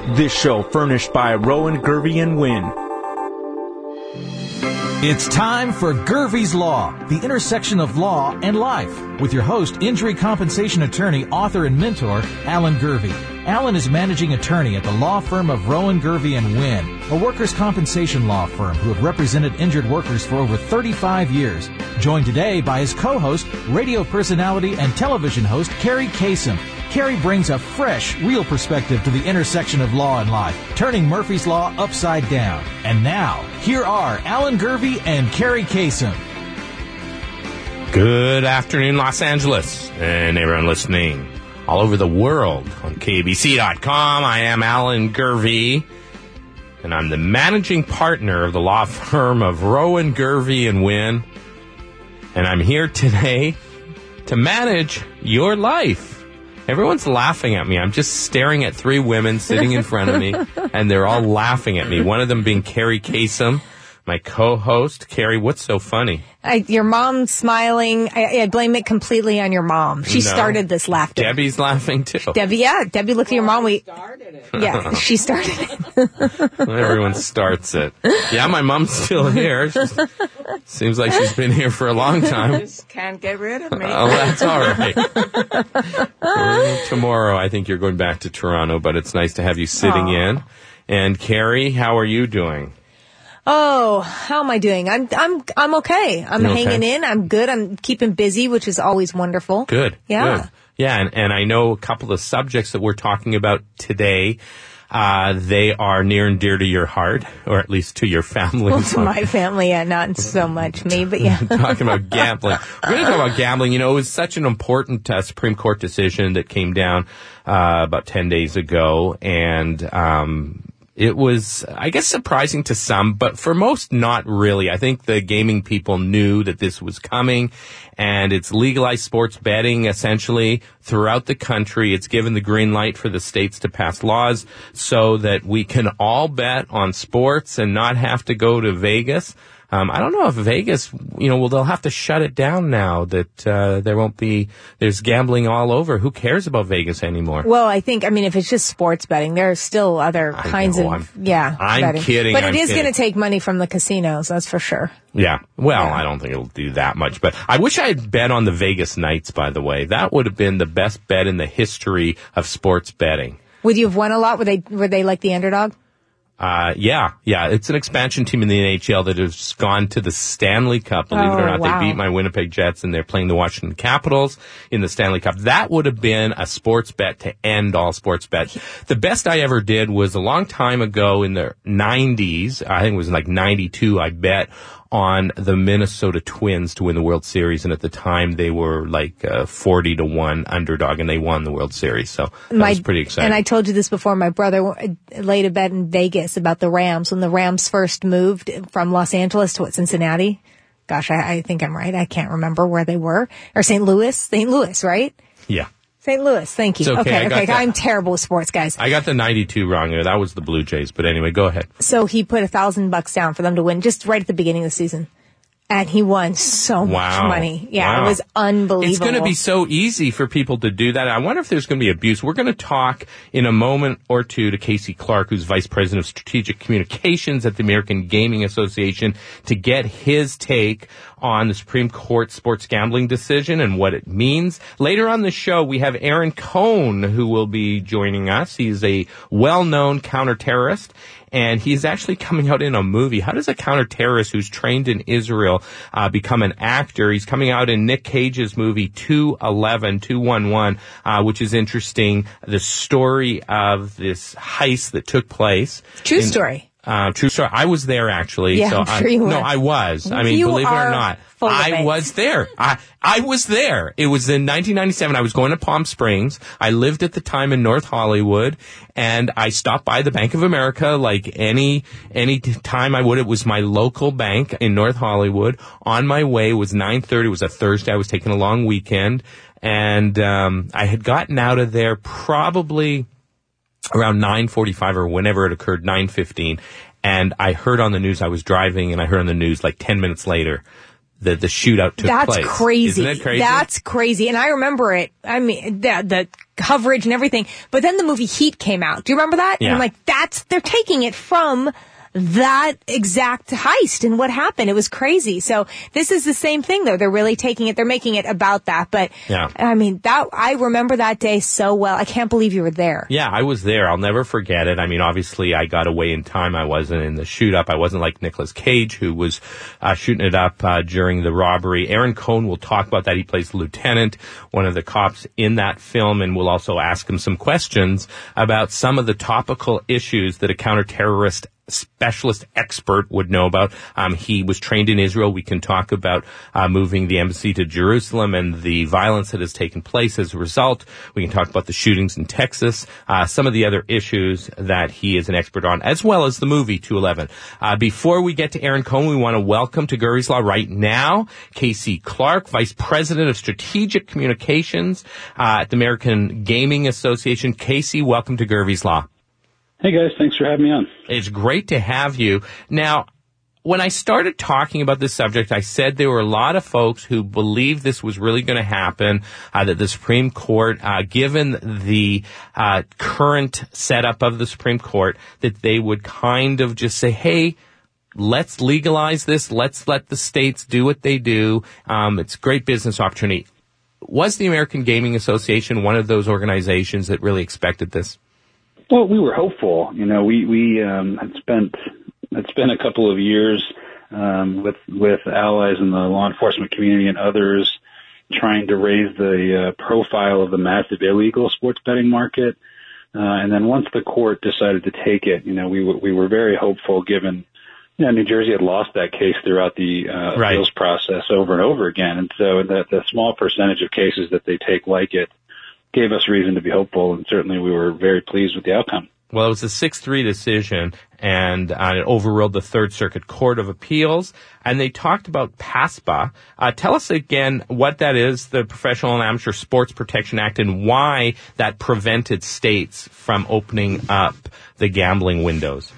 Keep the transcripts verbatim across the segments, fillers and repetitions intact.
This show furnished by Rowan, Gervey and Wynn. It's time for Gervey's Law, the intersection of law and life, with your host, injury compensation attorney, author, and mentor, Alan Gervey. Alan is managing attorney at the law firm of Rowan, Gervey and Wynn, a workers' compensation law firm who have represented injured workers for over thirty-five years. Joined today by his co-host, radio personality, and television host, Carrie Kasem. Carrie brings a fresh, real perspective to the intersection of law and life, turning Murphy's Law upside down. And now, here are Alan Gervey and Carrie Kasem. Good afternoon, Los Angeles, and everyone listening all over the world on K B C dot com. I am Alan Gervey, and I'm the managing partner of the law firm of Rowan, Gervey and Wynn. And I'm here today to manage your life. Everyone's laughing at me. I'm just staring at three women sitting in front of me, and they're all laughing at me. One of them being Carrie Kasem, my co-host. Carrie, what's so funny? I, your mom smiling. I, I blame it completely on your mom. She No. started this laughter. Debbie's laughing too. Debbie, yeah. Debbie looked at your mom. We started it. Yeah, she started it. Everyone starts it. Yeah, my mom's still here. She's, seems like she's been here for a long time. Just can't get rid of me. Oh, that's all right. Well, tomorrow, I think you're going back to Toronto, but it's nice to have you sitting Aww. in. And Carrie, how are you doing? Oh, how am I doing? I'm I'm I'm okay. I'm Okay. hanging in. I'm good. I'm keeping busy, which is always wonderful. Good. Yeah. Good. Yeah, and, and I know a couple of subjects that we're talking about today. Uh, they are near and dear to your heart, or at least to your family. Well, to my family, yeah, not so much me, but yeah. Talking about gambling. We're going to talk about gambling. You know, it was such an important uh, Supreme Court decision that came down uh, about ten days ago, and um it was, I guess, surprising to some, but for most, not really. I think the gaming people knew that this was coming, and it's legalized sports betting, essentially, throughout the country. It's given the green light for the states to pass laws so that we can all bet on sports and not have to go to Vegas. Um, I don't know if Vegas, you know, well, they'll have to shut it down now that uh, there won't be, there's gambling all over. Who cares about Vegas anymore? Well, I think, I mean, if it's just sports betting, there are still other I kinds know, of, I'm- yeah. I'm betting. kidding, But I'm it is kidding. going to take money from the casinos, that's for sure. Yeah. Well, Yeah. I don't think it'll do that much, but I wish I had bet on the Vegas Knights, by the way. That would have been the best bet in the history of sports betting. Would you have won a lot? Were they, were they like the underdog? Uh, yeah, yeah. It's an expansion team in the N H L that has gone to the Stanley Cup. Believe Oh, it or not, wow. they beat my Winnipeg Jets, and they're playing the Washington Capitals in the Stanley Cup. That would have been a sports bet to end all sports bets. The best I ever did was a long time ago in the nineties. I think it was like ninety-two. I bet on the Minnesota Twins to win the World Series, and at the time they were like uh, forty to one underdog, and they won the World Series. So that My- was pretty exciting. And I told you this before. My brother laid a bet in Vegas about the Rams when the Rams first moved from Los Angeles to what, Cincinnati. Gosh, I, I think I'm right. I can't remember where they were. Or Saint Louis. Saint Louis, right? yeah. Saint Louis. Thank you. It's okay, I got okay. that. I'm terrible with sports, guys. I got the ninety-two wrong there. That was the Blue Jays. But anyway, go ahead. So he put a thousand bucks down for them to win just right at the beginning of the season. And he won so much Wow. money. Yeah, Wow. it was unbelievable. It's going to be so easy for people to do that. I wonder if there's going to be abuse. We're going to talk in a moment or two to Casey Clark, who's Vice President of Strategic Communications at the American Gaming Association, to get his take on the Supreme Court sports gambling decision and what it means. Later on the show, we have Aaron Cohn, who will be joining us. He's a well-known counterterrorist, and he's actually coming out in a movie. How does a counterterrorist who's trained in Israel uh, become an actor? He's coming out in Nick Cage's movie two eleven, two eleven, uh, which is interesting. The story of this heist that took place. True in- story. Uh, true story. I was there actually. Yeah, so I'm I, sure you No, were. I was. I mean, You believe it or are not, full of I it. was there. I I was there. It was in nineteen ninety-seven. I was going to Palm Springs. I lived at the time in North Hollywood, and I stopped by the Bank of America like any any t- time I would. It was my local bank in North Hollywood. On my way, it was nine thirty. It was a Thursday. I was taking a long weekend, and um, I had gotten out of there probably around nine forty-five or whenever it occurred, nine fifteen. And I heard on the news, I was driving and I heard on the news like ten minutes later, the, the shootout took That's place. crazy. Isn't it crazy? That's crazy. And I remember it. I mean, the, the coverage and everything. But then the movie Heat came out. Do you remember that? Yeah. And I'm like, that's, they're taking it from that exact heist and what happened. It was crazy. So this is the same thing though. They're really taking it, they're making it about that. But yeah. I mean, that, I remember that day so well. I can't believe you were there. Yeah, I was there. I'll never forget it. I mean, obviously I got away in time. I wasn't in the shoot up. I wasn't like Nicolas Cage, who was uh, shooting it up uh, during the robbery. Aaron Cohn will talk about that. He plays the lieutenant, one of the cops in that film, and we'll also ask him some questions about some of the topical issues that a counterterrorist specialist expert would know about. Um, he was trained in Israel. We can talk about uh, moving the embassy to Jerusalem and the violence that has taken place as a result. We can talk about the shootings in Texas, uh, some of the other issues that he is an expert on, as well as the movie two eleven. Uh, before we get to Aaron Cohn, we want to welcome to Gervie's Law right now Casey Clark, Vice President of Strategic Communications uh, at the American Gaming Association. Casey, welcome to Gervie's Law. Hey guys, thanks for having me on. It's great to have you. Now, when I started talking about this subject, I said there were a lot of folks who believed this was really going to happen, uh, that the Supreme Court, uh, given the uh, current setup of the Supreme Court, that they would kind of just say, hey, let's legalize this. Let's let the states do what they do. Um, it's a great business opportunity. Was the American Gaming Association one of those organizations that really expected this? Well, we were hopeful. You know, we we um, had spent had spent a couple of years um, with with allies in the law enforcement community and others trying to raise the uh, profile of the massive illegal sports betting market. Uh, and then once the court decided to take it, you know, we w- we were very hopeful, given you know New Jersey had lost that case throughout the uh, right. appeals process over and over again, and so the, the small percentage of cases that they take like it gave us reason to be hopeful, and certainly we were very pleased with the outcome. Well, it was a six three decision, and uh, it overruled the Third Circuit Court of Appeals, and they talked about PASPA. Uh, tell us again what that is, the Professional and Amateur Sports Protection Act, and why that prevented states from opening up the gambling windows.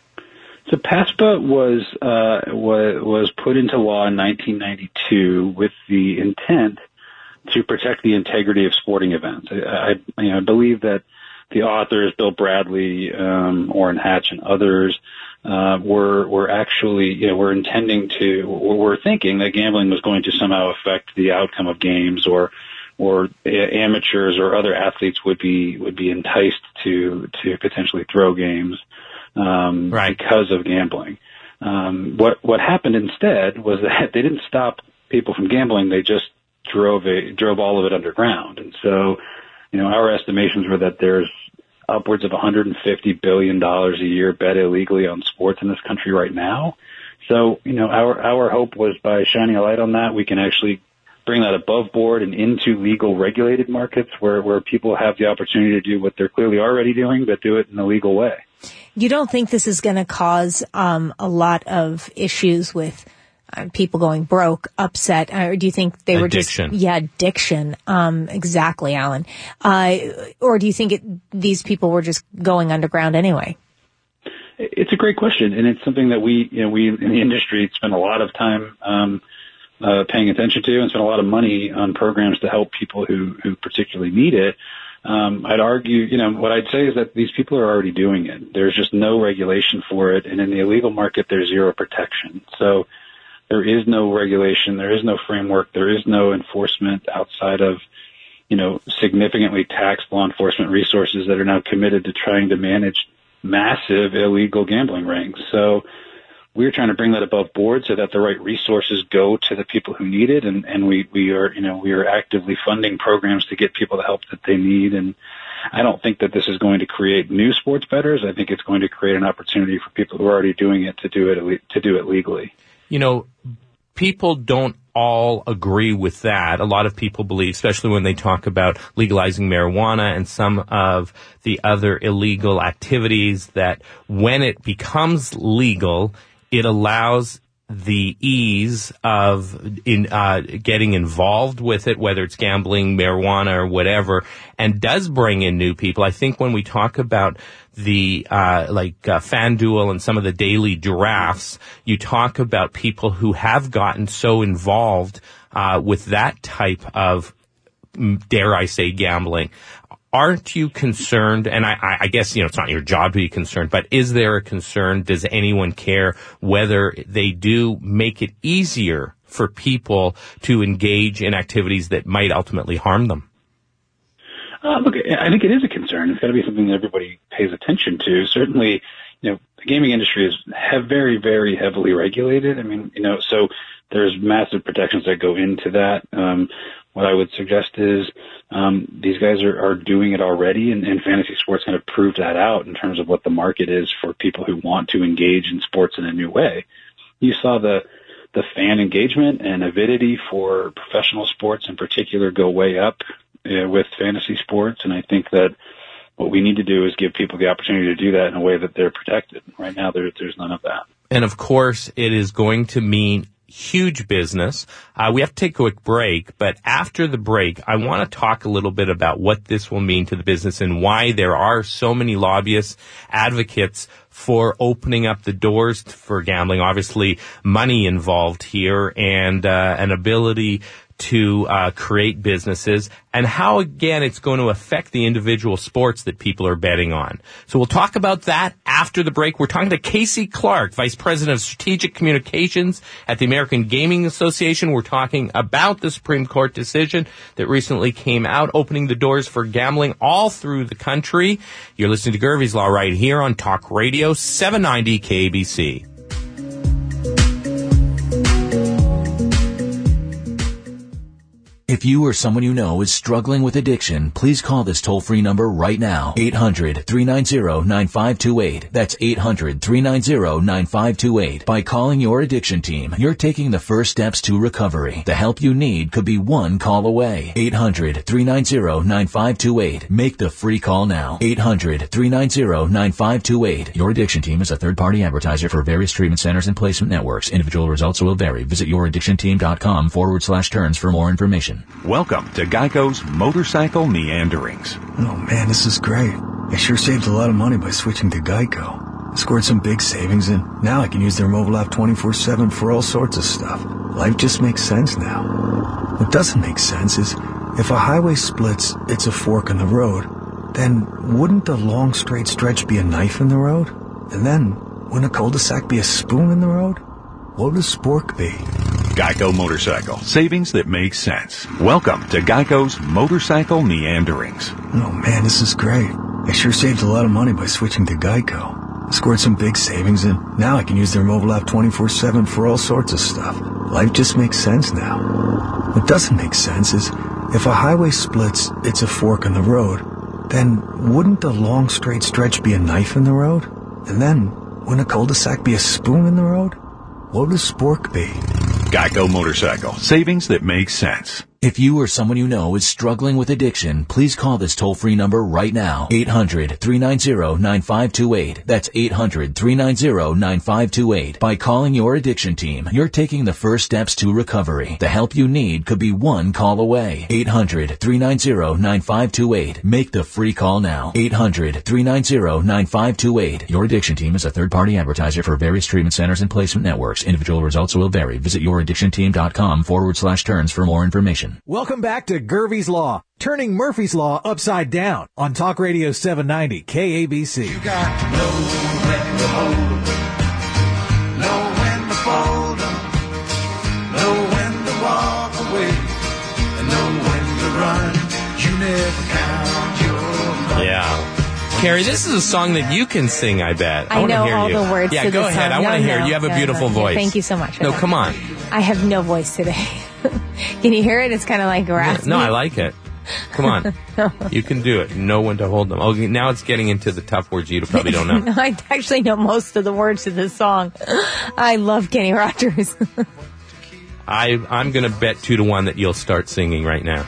So PASPA was uh, was, was put into law in nineteen ninety-two with the intent to protect the integrity of sporting events. I, I, you know, I believe that the authors, Bill Bradley, um, Orrin Hatch, and others, uh, were were actually, you know, were intending to, were thinking that gambling was going to somehow affect the outcome of games, or or amateurs or other athletes would be would be enticed to to potentially throw games um, right. because of gambling. Um, what what happened instead was that they didn't stop people from gambling; they just drove it, drove all of it underground. And so, you know, our estimations were that there's upwards of one hundred fifty billion dollars a year bet illegally on sports in this country right now. So, you know, our, our hope was by shining a light on that, we can actually bring that above board and into legal regulated markets where, where people have the opportunity to do what they're clearly already doing, but do it in a legal way. You don't think this is going to cause um, a lot of issues with Uh, people going broke, upset, or do you think they were addiction. just, yeah, addiction, um, exactly, Alan. Uh, or do you think it, these people were just going underground anyway? It's a great question, and it's something that we, you know, we in the industry spend a lot of time, um, uh, paying attention to and spend a lot of money on programs to help people who, who particularly need it. Um, I'd argue, you know, what I'd say is that these people are already doing it. There's just no regulation for it, and in the illegal market, there's zero protection. So, there is no regulation. There is no framework. There is no enforcement outside of, you know, significantly taxed law enforcement resources that are now committed to trying to manage massive illegal gambling rings. So we're trying to bring that above board so that the right resources go to the people who need it. And, and we, we are, you know, we are actively funding programs to get people the help that they need. And I don't think that this is going to create new sports bettors. I think it's going to create an opportunity for people who are already doing it to do it, to do it legally. You know, people don't all agree with that. A lot of people believe, especially when they talk about legalizing marijuana and some of the other illegal activities, that when it becomes legal, it allows the ease of in uh, getting involved with it, whether it's gambling, marijuana, or whatever, and does bring in new people. I think when we talk about the uh like uh, FanDuel and some of the daily drafts, you talk about people who have gotten so involved uh with that type of, dare I say, gambling. Aren't you concerned, and I, I guess, you know, it's not your job to be concerned, but is there a concern? Does anyone care whether they do make it easier for people to engage in activities that might ultimately harm them? Uh, look, I think it is a concern. It's got to be something that everybody pays attention to. Certainly, you know, the gaming industry is have very, very heavily regulated. I mean, you know, so there's massive protections that go into that. Um, what I would suggest is um, these guys are, are doing it already, and, and fantasy sports kind of proved that out in terms of what the market is for people who want to engage in sports in a new way. You saw the the fan engagement and avidity for professional sports in particular go way up uh, with fantasy sports, and I think that what we need to do is give people the opportunity to do that in a way that they're protected. Right now, there, there's none of that. And of course, it is going to mean huge business. Uh, we have to take a quick break, but after the break, I want to talk a little bit about what this will mean to the business and why there are so many lobbyists, advocates for opening up the doors for gambling. Obviously, money involved here and uh, an ability to uh, create businesses, and how, again, it's going to affect the individual sports that people are betting on. So we'll talk about that after the break. We're talking to Casey Clark, Vice President of Strategic Communications at the American Gaming Association. We're talking about the Supreme Court decision that recently came out, opening the doors for gambling all through the country. You're listening to Gervais Law right here on Talk Radio seven ninety K A B C. If you or someone you know is struggling with addiction, please call this toll-free number right now. eight hundred, three nine zero, nine five two eight. That's eight hundred, three nine zero, nine five two eight. By calling your addiction team, you're taking the first steps to recovery. The help you need could be one call away. eight hundred, three nine zero, nine five two eight. Make the free call now. eight hundred, three nine zero, nine five two eight. Your addiction team is a third-party advertiser for various treatment centers and placement networks. Individual results will vary. Visit youraddictionteam.com forward slash turns for more information. Welcome to Geico's Motorcycle Meanderings. Oh man, this is great. I sure saved a lot of money by switching to Geico. I scored some big savings, and now I can use their mobile app twenty-four seven for all sorts of stuff. Life just makes sense now. What doesn't make sense is if a highway splits, it's a fork in the road. Then wouldn't the long straight stretch be a knife in the road? And then wouldn't a cul-de-sac be a spoon in the road? What would a spork be? Geico Motorcycle. Savings that make sense. Welcome to Geico's Motorcycle Meanderings. Oh man, this is great. I sure saved a lot of money by switching to Geico. I scored some big savings, and now I can use their mobile app twenty-four seven for all sorts of stuff. Life just makes sense now. What doesn't make sense is if a highway splits, it's a fork in the road. Then wouldn't the long straight stretch be a knife in the road? And then wouldn't a cul-de-sac be a spoon in the road? What would a spork be? Geico Motorcycle. Savings that make sense. If you or someone you know is struggling with addiction, please call this toll-free number right now. eight hundred, three nine zero, nine five two eight. That's eight hundred, three nine zero, nine five two eight. By calling your addiction team, you're taking the first steps to recovery. The help you need could be one call away. eight hundred, three nine zero, nine five two eight. Make the free call now. eight hundred, three nine zero, nine five two eight. Your addiction team is a third-party advertiser for various treatment centers and placement networks. Individual results will vary. Visit youraddictionteam.com forward slash turns for more information. Welcome back to Gervais Law, turning Murphy's Law upside down on Talk Radio seven ninety K A B C. You got to know when to hold 'em, know when to fold 'em, know when to walk away, and know when to run. You never count your money. Yeah. Carrie, this is a song that you can sing, I bet. I, I want to know hear all you. the words yeah, to go the ahead. song. I want to no, hear no, you. have a no, beautiful no. voice. Thank you so much. No, come on. I have no voice today. Can you hear it? It's kind of like raspy. No, I like it. Come on. No. You can do it. Know when to hold them. Oh, now it's getting into the tough words you probably don't know. No, I actually know most of the words to this song. I love Kenny Rogers. I, I'm going to bet two to one that you'll start singing right now.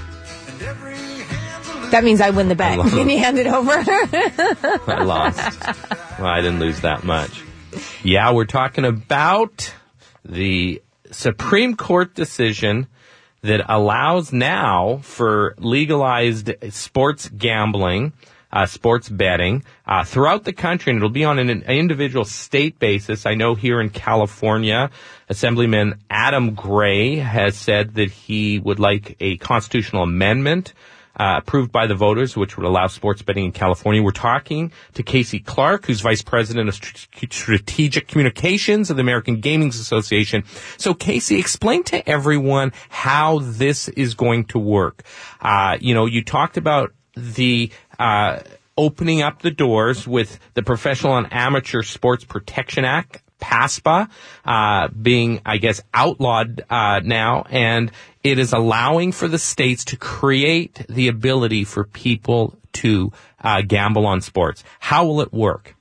That means I win the bet. Can you hand it over? I lost. Well, I didn't lose that much. Yeah, we're talking about the Supreme Court decision that allows now for legalized sports gambling, uh, sports betting, uh, throughout the country, and it'll be on an, an individual state basis. I know here in California, Assemblyman Adam Gray has said that he would like a constitutional amendment Uh, approved by the voters, which would allow sports betting in California. We're talking to Casey Clark, who's Vice President of Strategic Communications of the American Gaming Association. So, Casey, explain to everyone how this is going to work. Uh, you know, you talked about the uh, opening up the doors with the Professional and Amateur Sports Protection Act, PASPA, uh, being, I guess, outlawed uh, now, and it is allowing for the states to create the ability for people to uh, gamble on sports. How will it work?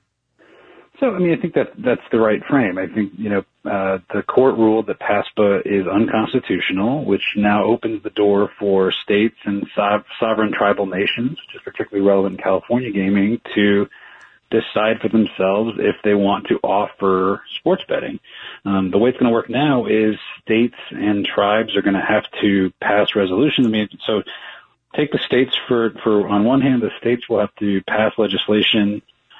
So, I mean, I think that that's the right frame. I think, you know, uh, the court ruled that PASPA is unconstitutional, which now opens the door for states and so- sovereign tribal nations, which is particularly relevant in California gaming, to decide for themselves if they want to offer sports betting. Um, the way it's going to work now is states and tribes are going to have to pass resolutions. I mean, so take the states for, for on one hand, the states will have to pass legislation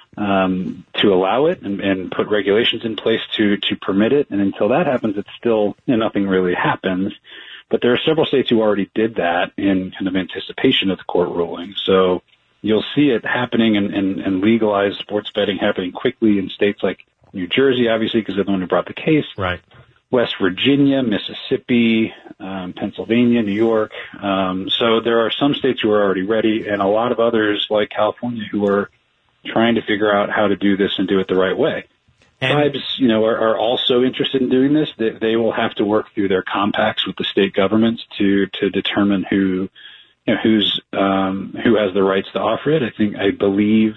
um, to allow it and, and put regulations in place to, to permit it. And until that happens, it's still, you know, nothing really happens. But there are several states who already did that in kind of anticipation of the court ruling. So you'll see it happening and, and, and legalized sports betting happening quickly in states like New Jersey, obviously, because they're the one who brought the case. Right. West Virginia, Mississippi, um, Pennsylvania, New York. Um, so there are some states who are already ready, and a lot of others, like California, who are trying to figure out how to do this and do it the right way. And tribes, you know, are, are also interested in doing this. They, they will have to work through their compacts with the state governments to to determine who. You know, who's, um, who has the rights to offer it. I think, I believe,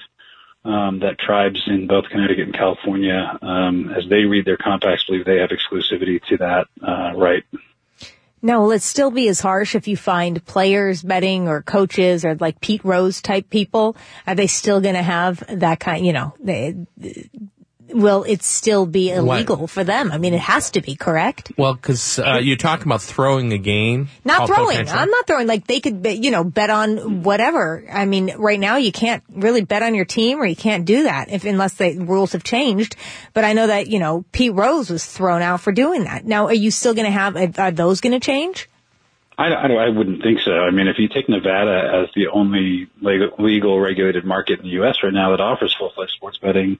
um, that tribes in both Connecticut and California, um, as they read their compacts, believe they have exclusivity to that, uh, right. Now, will it still be as harsh if you find players betting or coaches or like Pete Rose type people? Are they still going to have that kind, you know, they, will it still be illegal what? for them? I mean, it has to be, correct? Well, because uh, you're talking about throwing a game. Not throwing. I'm not throwing. Like, they could, bet, you know, bet on whatever. I mean, right now you can't really bet on your team, or you can't do that if unless the rules have changed. But I know that, you know, Pete Rose was thrown out for doing that. Now, are you still going to have, are those going to change? I, I, I wouldn't think so. I mean, if you take Nevada as the only legal, legal regulated market in the U S right now that offers full-fledged sports betting,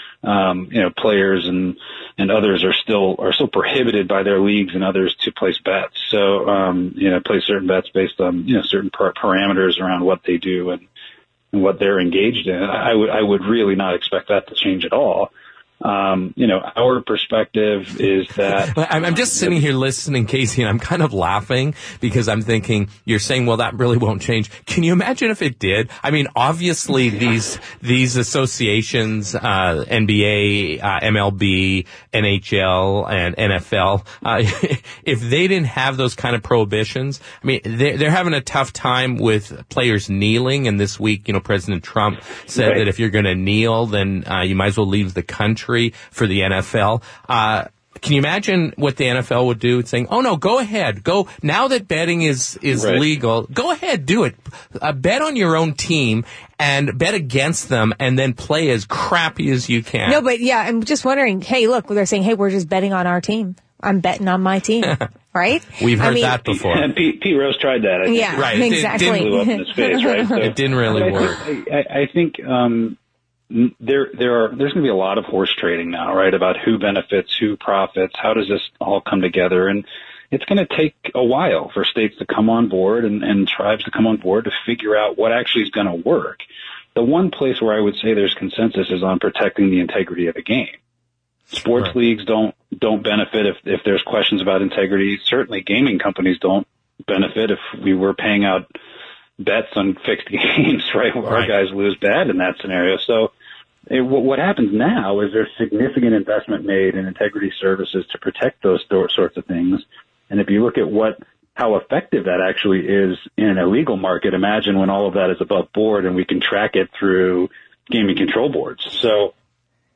Um, you know, players and, and others are still, are still prohibited by their leagues and others to place bets. So, um, you know, place certain bets based on, you know, certain par- parameters around what they do and, and what they're engaged in. I would, I would really not expect that to change at all. Um, you know, our perspective is that I'm, I'm just sitting here listening, Casey, and I'm kind of laughing because I'm thinking you're saying, well, that really won't change. Can you imagine if it did? I mean, obviously these, these associations, uh, N B A, uh, M L B, N H L, and N F L, uh, if they didn't have those kind of prohibitions, I mean, they're, they're having a tough time with players kneeling. And this week, you know, President Trump said right. that if you're going to kneel, then, uh, you might as well leave the country for the N F L. Uh, can you imagine what the N F L would do? It's saying, oh no, go ahead. Go, now that betting is, is right. legal, go ahead, do it. Uh, bet on your own team and bet against them and then play as crappy as you can. No, but yeah, I'm just wondering, hey, look, they're saying, hey, we're just betting on our team. I'm betting on my team. Right? We've heard I mean, that before. And Pete, Pete Rose tried that. I think. Yeah, right. exactly. It, it blew up in his face, right? So, it didn't really I work. Think, I, I think, um, There, there are, there's going to be a lot of horse trading now, right? About who benefits, who profits, how does this all come together? And it's going to take a while for states to come on board and, and tribes to come on board to figure out what actually is going to work. The one place where I would say there's consensus is on protecting the integrity of the game. Sports right. leagues don't, don't benefit if, if there's questions about integrity. Certainly gaming companies don't benefit if we were paying out bets on fixed games, right? Our right. guys lose bad in that scenario. So it, what happens now is there's significant investment made in integrity services to protect those sorts of things. And if you look at what, how effective that actually is in an illegal market, imagine when all of that is above board and we can track it through gaming control boards. So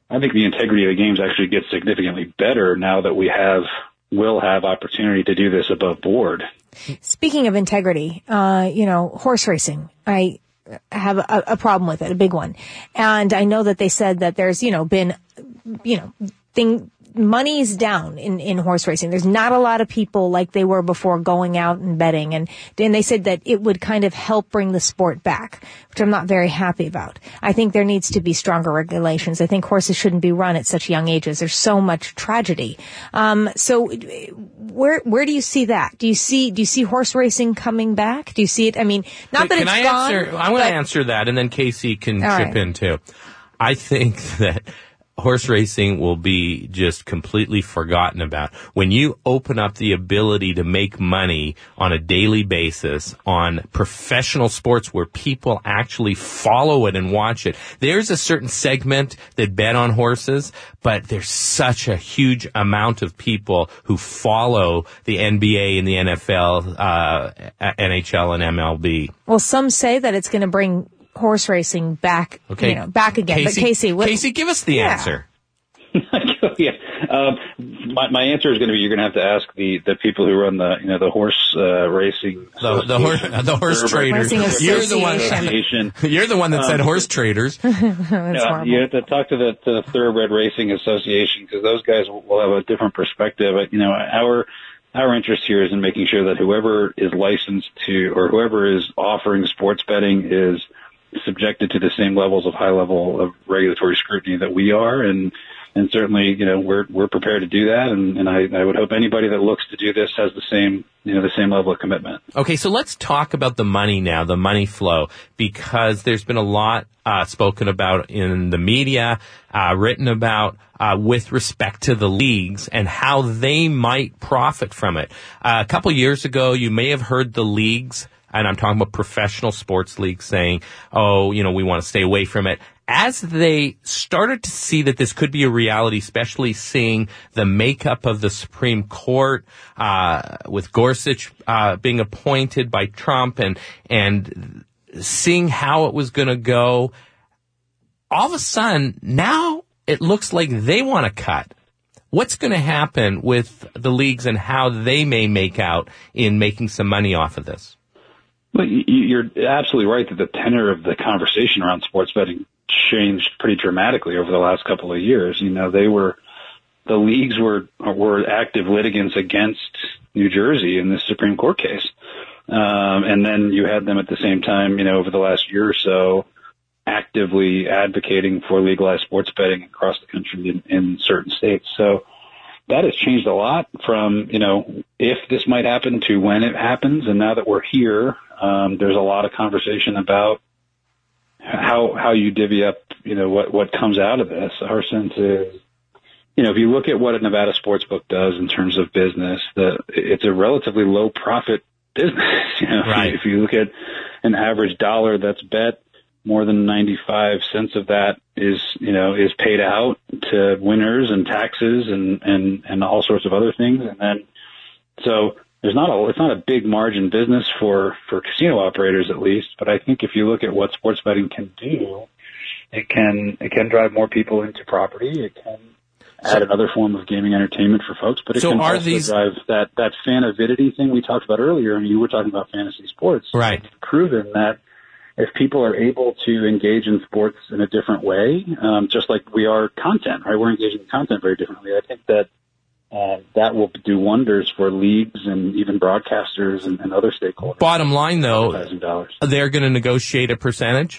I think the integrity of the games actually gets significantly better now that we have, will have opportunity to do this above board. Speaking of integrity, uh, you know, horse racing, I have a, a problem with it, a big one. And I know that they said that there's, you know, been, you know, thing, money's down in, in horse racing. There's not a lot of people like they were before going out and betting. And, and they said that it would kind of help bring the sport back, which I'm not very happy about. I think there needs to be stronger regulations. I think horses shouldn't be run at such young ages. There's so much tragedy. Um, so where, where do you see that? Do you see, do you see horse racing coming back? Do you see it? I mean, not Wait, that can it's I gone. Answer, I want but, to answer that, and then Casey can All chip right. in too. I think that horse racing will be just completely forgotten about. When you open up the ability to make money on a daily basis on professional sports where people actually follow it and watch it, there's a certain segment that bet on horses, but there's such a huge amount of people who follow the N B A and the N F L, uh, N H L and M L B. Well, some say that it's going to bring horse racing back, Okay. you know, back again. Casey, but Casey, what, Casey, give us the Yeah. answer. yeah. Um, my, my answer is going to be you're going to have to ask the, the people who run the, you know, the horse uh, racing. The, the horse, the horse traders. Racing You're the one. Association. You're the one that said Um, horse traders. That's Yeah, horrible. you have to talk to the, to the Thoroughbred Racing Association because those guys will, will have a different perspective. You know, our our interest here is in making sure that whoever is licensed to or whoever is offering sports betting is subjected to the same levels of high level of regulatory scrutiny that we are, and and certainly, you know, we're we're prepared to do that, and, and I, I would hope anybody that looks to do this has the same, you know, the same level of commitment. Okay, so let's talk about the money now, the money flow, because there's been a lot uh, spoken about in the media, uh, written about uh, with respect to the leagues and how they might profit from it. Uh, a couple years ago, you may have heard the leagues, and I'm talking about professional sports leagues, saying, oh, you know, we want to stay away from it. As they started to see that this could be a reality, especially seeing the makeup of the Supreme Court, uh, with Gorsuch, uh, being appointed by Trump and, and seeing how it was going to go, all of a sudden, now it looks like they want to cut. What's going to happen with the leagues and how they may make out in making some money off of this? Well, you're absolutely right that the tenor of the conversation around sports betting changed pretty dramatically over the last couple of years. You know, they were, the leagues were, were active litigants against New Jersey in this Supreme Court case. Um, and then you had them at the same time, you know, over the last year or so, actively advocating for legalized sports betting across the country in, in certain states. So that has changed a lot from, you know, if this might happen to when it happens. And now that we're here, um, there's a lot of conversation about how how you divvy up, you know, what, what comes out of this. Our sense is, you know, if you look at what a Nevada sportsbook does in terms of business, the, it's a relatively low profit business. You know, Right. If you look at an average dollar that's bet, more than ninety-five cents of that is, you know, is paid out to winners and taxes and, and, and all sorts of other things. And then, so there's not a, it's not a big margin business for, for casino operators at least. But I think if you look at what sports betting can do, it can, it can drive more people into property. It can add another form of gaming entertainment for folks, but it So can are also these- drive that, that fan avidity thing we talked about earlier. And you were talking about fantasy sports. Right. It's proven that if people are able to engage in sports in a different way, um, just like we are content, right? We're engaging in content very differently. I think that uh, that will do wonders for leagues and even broadcasters and, and other stakeholders. Bottom line, though, Advertising dollars. they're going to negotiate a percentage.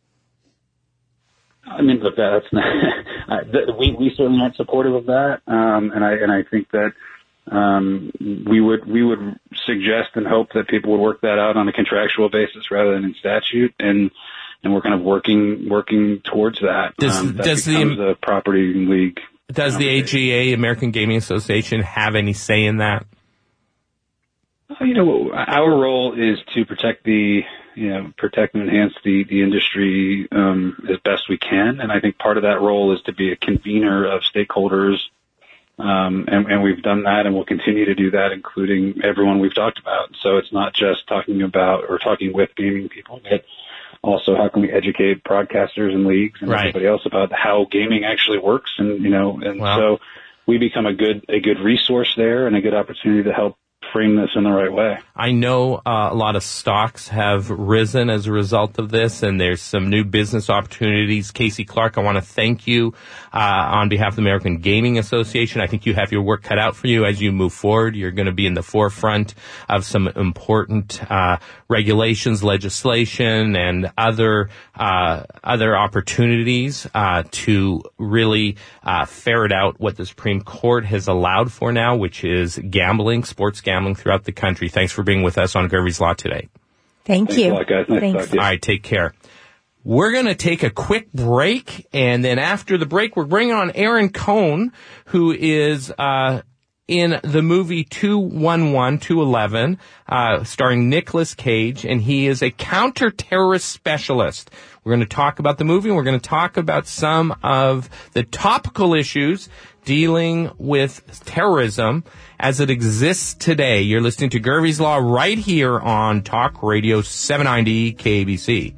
I mean, look, that's not, I, th- we we certainly aren't supportive of that, um, and I and I think that um, we would we would suggest and hope that people would work that out on a contractual basis rather than in statute, and and we're kind of working working towards that. Does- um, that does the- becomes a property league. Does the A G A, American Gaming Association, have any say in that? You know, our role is to protect the, you know, protect and enhance the, the industry um, as best we can. And I think part of that role is to be a convener of stakeholders. Um, and, and we've done that and we'll continue to do that, including everyone we've talked about. So it's not just talking about or talking with gaming people, but also how can we educate broadcasters and leagues and Right. everybody else about how gaming actually works, and you know, and Well. so we become a good a good resource there and a good opportunity to help frame this in the right way. I know uh, a lot of stocks have risen as a result of this, and there's some new business opportunities. Casey Clark, I want to thank you uh, on behalf of the American Gaming Association. I think you have your work cut out for you as you move forward. You're going to be in the forefront of some important uh, regulations, legislation, and other uh, other opportunities uh, to really uh, ferret out what the Supreme Court has allowed for now, which is gambling, sports gambling throughout the country. Thanks for being with us on Gervie's Law today. Thank Thanks you. a lot, guys. Nice Thanks. talking to you. All right, take care. We're going to take a quick break, and then after the break, we're bringing on Aaron Cohn, who is uh in the movie two eleven, two eleven, uh, starring Nicolas Cage, and he is a counter-terrorist specialist. We're going to talk about the movie, and we're going to talk about some of the topical issues dealing with terrorism as it exists today. You're listening to Gervie's Law right here on Talk Radio seven ninety K A B C.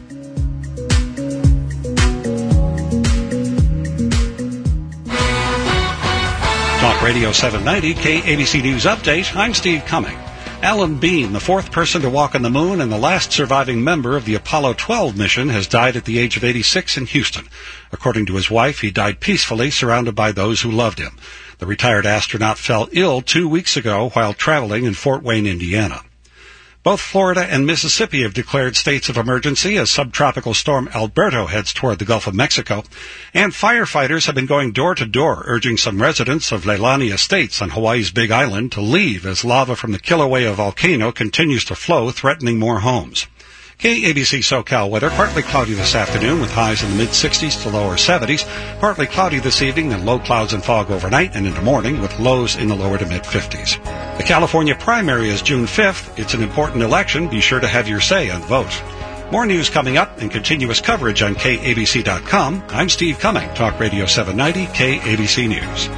Talk Radio seven ninety K A B C News Update. I'm Steve Cumming. Alan Bean, the fourth person to walk on the moon and the last surviving member of the Apollo twelve mission, has died at the age of eighty-six in Houston. According to his wife, he died peacefully, surrounded by those who loved him. The retired astronaut fell ill two weeks ago while traveling in Fort Wayne, Indiana. Both Florida and Mississippi have declared states of emergency as subtropical storm Alberto heads toward the Gulf of Mexico. And firefighters have been going door to door, urging some residents of Leilani Estates on Hawaii's Big Island to leave as lava from the Kilauea volcano continues to flow, threatening more homes. K A B C SoCal weather, partly cloudy this afternoon with highs in the mid-sixties to lower seventies. Partly cloudy this evening, then low clouds and fog overnight and into morning with lows in the lower to mid-fifties. The California primary is June fifth. It's an important election. Be sure to have your say on the vote. More news coming up and continuous coverage on K A B C dot com. I'm Steve Cumming, Talk Radio seven ninety K A B C News.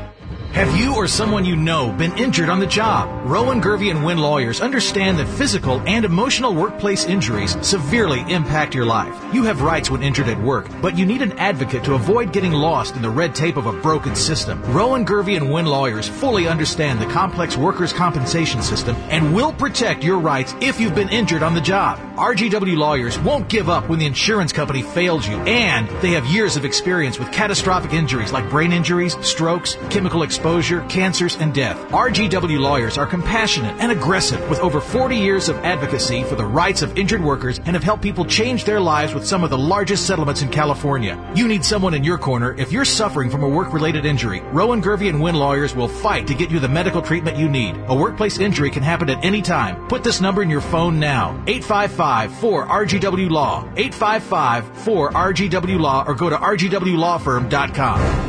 Have you or someone you know been injured on the job? Rowan, Gervie, and Wynn lawyers understand that physical and emotional workplace injuries severely impact your life. You have rights when injured at work, but you need an advocate to avoid getting lost in the red tape of a broken system. Rowan, Gervie, and Wynn lawyers fully understand the complex workers' compensation system and will protect your rights if you've been injured on the job. R G W lawyers won't give up when the insurance company fails you, and they have years of experience with catastrophic injuries like brain injuries, strokes, chemical exposure, cancers, and death. R G W lawyers are compassionate and aggressive with over forty years of advocacy for the rights of injured workers and have helped people change their lives with some of the largest settlements in California. You need someone in your corner if you're suffering from a work-related injury. Rowan, Gervie, and Wynn lawyers will fight to get you the medical treatment you need. A workplace injury can happen at any time. Put this number in your phone now. eight five five, four R G W Law. eight five five, four R G W Law or go to R G W law firm dot com.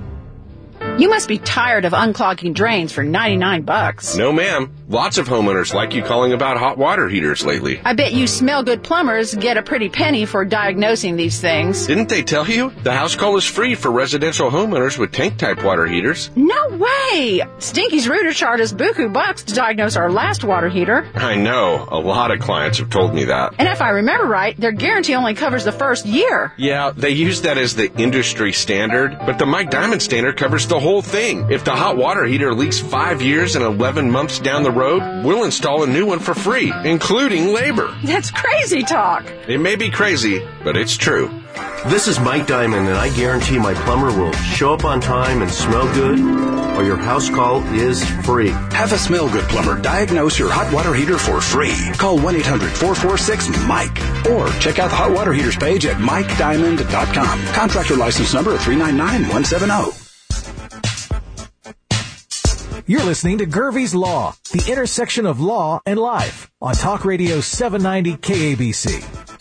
You must be tired of unclogging drains for ninety-nine bucks. No, ma'am. Lots of homeowners like you calling about hot water heaters lately. I bet you smell good plumbers get a pretty penny for diagnosing these things. Didn't they tell you? The house call is free for residential homeowners with tank-type water heaters. No way! Stinky's Rooter charged us buku bucks to diagnose our last water heater. I know. A lot of clients have told me that. And if I remember right, their guarantee only covers the first year. Yeah, they use that as the industry standard, but the Mike Diamond standard covers the whole thing. If the hot water heater leaks five years and eleven months down the road, we'll install a new one for free, including labor. That's crazy talk. It may be crazy, but it's true. This is Mike Diamond, and I guarantee my plumber will show up on time and smell good, or your house call is free. Have a smell good plumber diagnose your hot water heater for free. Call one eight hundred, four four six, Mike or check out the hot water heaters page at mike diamond dot com. Contractor license number three nine nine one seven zero. You're listening to Gervie's Law, the intersection of law and life, on Talk Radio seven ninety K A B C.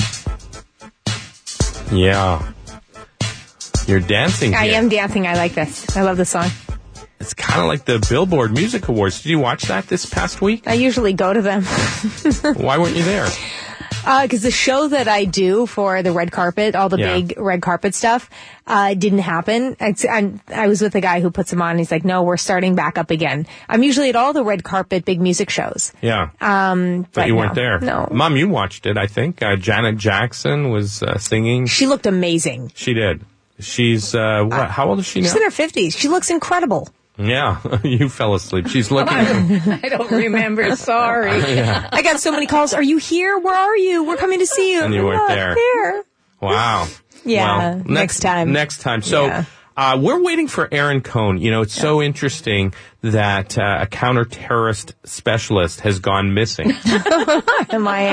Yeah. You're dancing I here. am dancing. I like this. I love the song. It's kind of like the Billboard Music Awards. Did you watch that this past week? I usually go to them. Why weren't you there? Because the show that I do for the red carpet, all the Yeah. big red carpet stuff, uh, didn't happen. It's, I'm, I was with a guy who puts them on, and he's like, no, we're starting back up again. I'm usually at all the red carpet big music shows. Yeah. Um, But, but you weren't no, there. No. Mom, you watched it, I think. Uh, Janet Jackson was uh, singing. She looked amazing. She did. She's, uh, what, how old is she now? She's in her fifties. She looks incredible. Yeah, you fell asleep. She's looking. I don't remember. Sorry. Yeah. I got so many calls. Are you here? Where are you? We're coming to see you. And you I'm weren't not there. There. Wow. Yeah, Well, next time. Next time. So Yeah. uh, we're waiting for Aaron Cohn. You know, it's so interesting that uh, a counter-terrorist specialist has gone missing. M I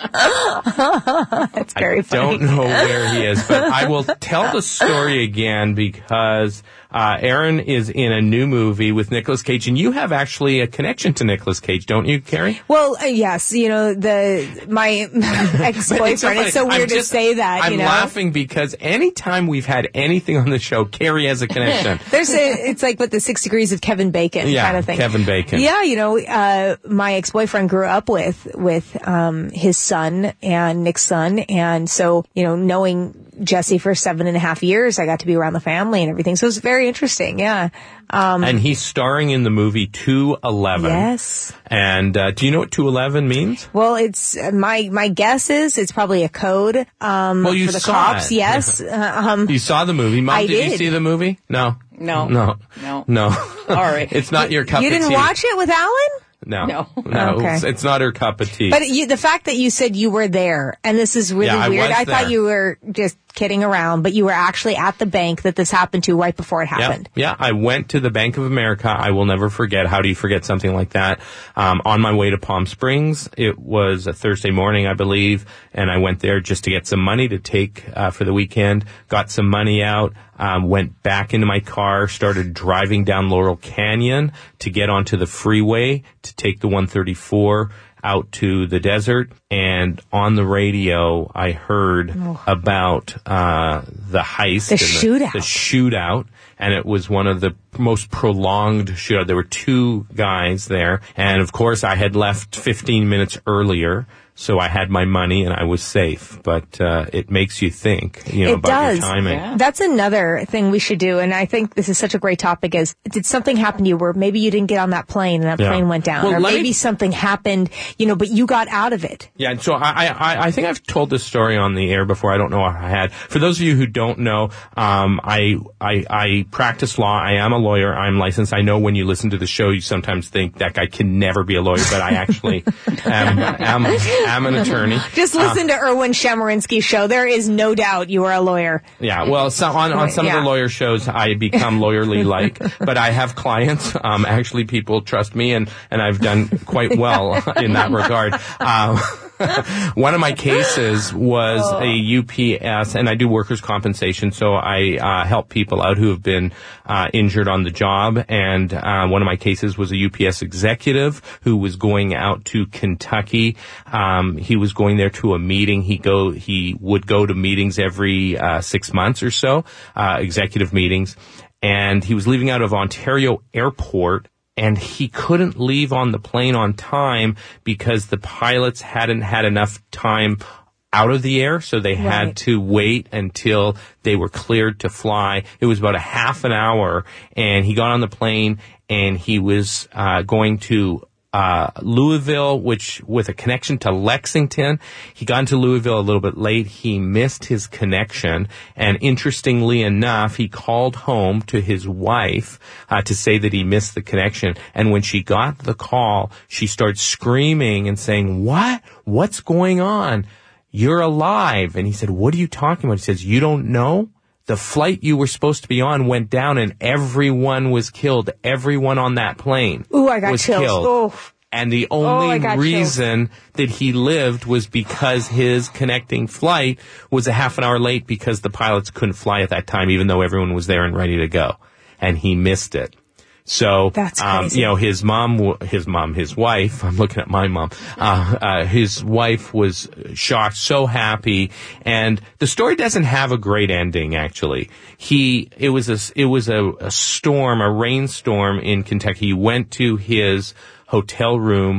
A. That's very I funny. don't know where he is, but I will tell the story again because uh, Aaron is in a new movie with Nicolas Cage, and you have actually a connection to Nicolas Cage, don't you, Carrie? Well, uh, yes, you know, the my ex-boyfriend. It's so I'm weird to just- say that, I'm you know. laughing because anytime we've had anything on the show, Carrie has a connection. There's a, it's like what the six degrees of Kevin Bacon Yeah, kind of thing. Kevin Bacon. Yeah, you know, uh, my ex-boyfriend grew up with, with, um, his son and Nick's son. And so, you know, knowing Jesse for seven and a half years, I got to be around the family and everything. So it was very interesting. Yeah. Um, And he's starring in the movie two eleven. Yes. And uh, do you know what two eleven means? well, it's, uh, my, my guess is it's probably a code, um, Well, you for the saw cops. it. Yes. Uh, um, You saw the movie. Mom, I did, you did. see the movie? No. No. No. No. No. All right. It's not your cup you of tea. didn't watch it with Alan? No. No. No. Okay. It's, it's not her cup of tea. But you, the fact that you said you were there, and this is really Yeah, I weird. was I there. thought you were just kidding around, but you were actually at the bank that this happened to right before it happened. Yeah, yeah, I went to the Bank of America. I will never forget. How do you forget something like that? Um, on my way to Palm Springs, it was a Thursday morning, I believe, and I went there just to get some money to take uh, for the weekend. Got some money out, um, went back into my car, started driving down Laurel Canyon to get onto the freeway to take the one thirty-four out to the desert, and on the radio I heard Oh. about uh the heist, The and shootout. the shootout, and it was one of the most prolonged shootout. There were two guys there, and of course I had left fifteen minutes earlier, so I had my money and I was safe. But uh it makes you think, you know, It about does. your timing. That's another thing we should do, and I think this is such a great topic, is did something happen to you where maybe you didn't get on that plane and that Yeah. plane went down, Well, or let me- maybe something happened, you know, but you got out of it. Yeah, and so I, I, I think I've told this story on the air before. I don't know if I had. For those of you who don't know, um, I, I, I practice law. I am a lawyer. I'm licensed. I know when you listen to the show, you sometimes think that guy can never be a lawyer, but I actually am, am, am an attorney. Just listen to Erwin Chemerinsky's show. There is no doubt you are a lawyer. Yeah, well, so on, on some Yeah. of the lawyer shows, I become lawyerly-like, but I have clients. Um, actually, people trust me, and, and I've done quite well in that regard. Um, one of my cases was Oh. a U P S, and I do workers' compensation, so I uh, help people out who have been uh, injured on the job. And uh, one of my cases was a U P S executive who was going out to Kentucky. Um, he was going there to a meeting. He go he would go to meetings every uh, six months or so, uh, executive meetings, and he was leaving out of Ontario Airport. And he couldn't leave on the plane on time because the pilots hadn't had enough time out of the air, so they had Right. to wait until they were cleared to fly. It was about a half an hour, and he got on the plane, and he was uh, going to uh Louisville, which with a connection to Lexington. He got into Louisville a little bit late. He missed his connection, and interestingly enough, he called home to his wife uh, to say that he missed the connection. And when she got the call, she started screaming and saying, "What? What's going on? You're alive." And he said, "What are you talking about?" He says, "You don't know? The flight you were supposed to be on went down and everyone was killed. Everyone on that plane Ooh, I got was chills. killed." Oh. And the Oh, I only got chills. reason that he lived was because his connecting flight was a half an hour late because the pilots couldn't fly at that time, even though everyone was there and ready to go. And he missed it. So, That's um, crazy. you know, his mom, w- his mom, his wife, I'm looking at my mom, uh, uh, his wife was shocked, so happy. And the story doesn't have a great ending, actually. He, it was a, it was a, a storm, a rainstorm in Kentucky. He went to his hotel room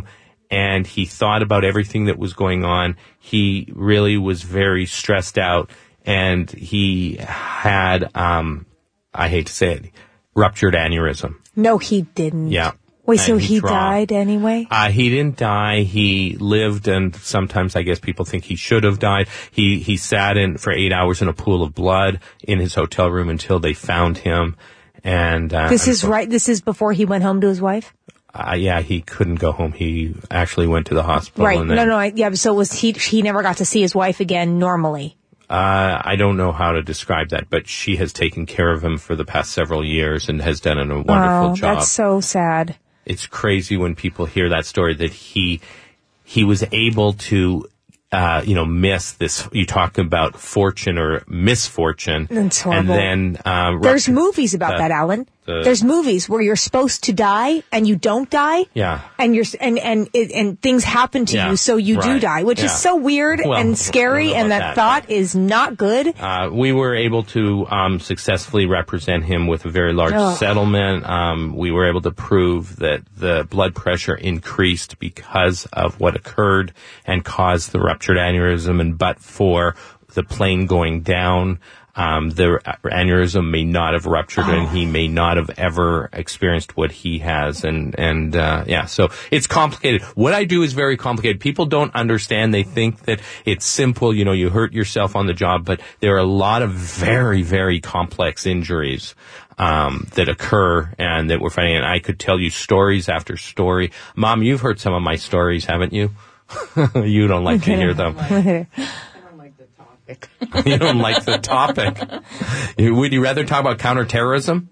and he thought about everything that was going on. He really was very stressed out, and he had, um, I hate to say it, ruptured aneurysm. No, he didn't. Yeah. Wait, so And he dropped. died anyway? Uh, he didn't die. He lived, and sometimes I guess people think he should have died. He, he sat in for eight hours in a pool of blood in his hotel room until they found him. And, uh, This is right, this is before he went home to his wife? Uh, yeah, he couldn't go home. He actually went to the hospital. Right. And then, No, no, I, yeah, so was he, he never got to see his wife again normally? Uh, I don't know how to describe that, but she has taken care of him for the past several years and has done a wonderful Wow, job. that's so sad. It's crazy when people hear that story that he, he was able to, uh, you know, miss this, you talk about fortune or misfortune. That's horrible. And then, uh, There's rupture- movies about the- that, Alan. the- There's movies where you're supposed to die and you don't die. Yeah. And you're, and, and, and, and things happen to Yeah, you, so you do right. die, which Yeah. is so weird Well, and scary, I don't know and about that, that, thought is not good. Uh, we were able to um, successfully represent him with a very large Ugh. settlement. Um, we were able to prove that the blood pressure increased because of what occurred and caused the ruptured aneurysm, and but for the plane going down, um, the aneurysm may not have ruptured, Oh. and he may not have ever experienced what he has. And, and, uh, yeah, so it's complicated. What I do is very complicated. People don't understand. They think that it's simple. You know, you hurt yourself on the job, but there are a lot of very, very complex injuries, um, that occur and that we're finding. And I could tell you stories after story. Mom, you've heard some of my stories, haven't you? You don't like to hear them. You don't like the topic. Would you rather talk about counterterrorism?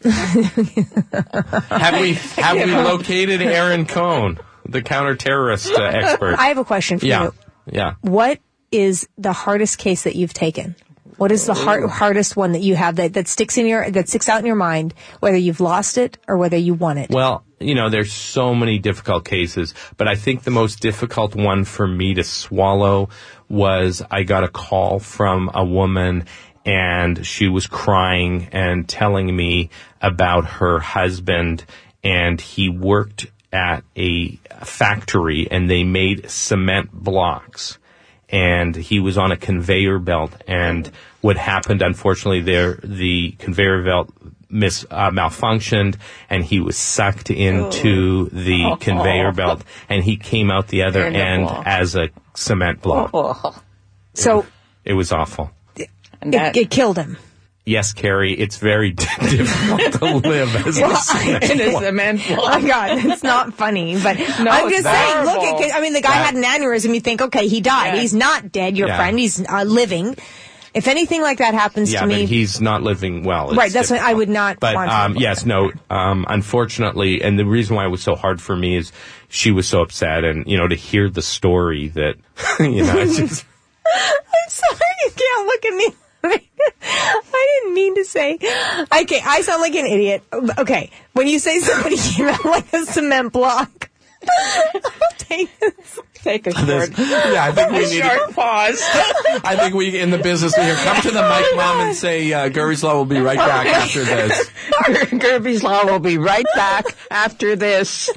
have we have we located Aaron Cohn, the counterterrorist uh, expert? I have a question for yeah. you. Yeah. What is the hardest case that you've taken? What is the hard, hardest one that you have that, that sticks in your, that sticks out in your mind, whether you've lost it or whether you won it? Well, you know, there's so many difficult cases, but I think the most difficult one for me to swallow was I got a call from a woman, and she was crying and telling me about her husband, and he worked at a factory and they made cement blocks. And he was on a conveyor belt, and what happened, unfortunately, there the conveyor belt mis uh, malfunctioned, and he was sucked into the Oh. conveyor belt, and he came out the other And a end block. as a cement block. Oh. So It was awful. it, it killed him. Yes, Carrie, it's very difficult to live as Well, a cement It is block. a man. Oh my God, it's not funny, but No, I'm it's just saying, look, horrible. at, I mean, the guy had an aneurysm, you think, okay, he died. Yeah. He's not dead, your Yeah. friend, he's uh, living. If anything like that happens Yeah, to but me, he's not living well. It's right, that's what I would not But want um, to. yes, no. Um, unfortunately, and the reason why it was so hard for me is she was so upset, and you know, to hear the story that you know, it's just I'm sorry, you can't look at me. I didn't mean to say. Okay, I sound like an idiot. Okay, when you say somebody came out like a cement block, take, Take a short, yeah, I think we a need. short pause. I think we in the business here come to the mic, Mom, and say uh, Gurry's Law will be right back after this. Gerby's Law will be right back after this.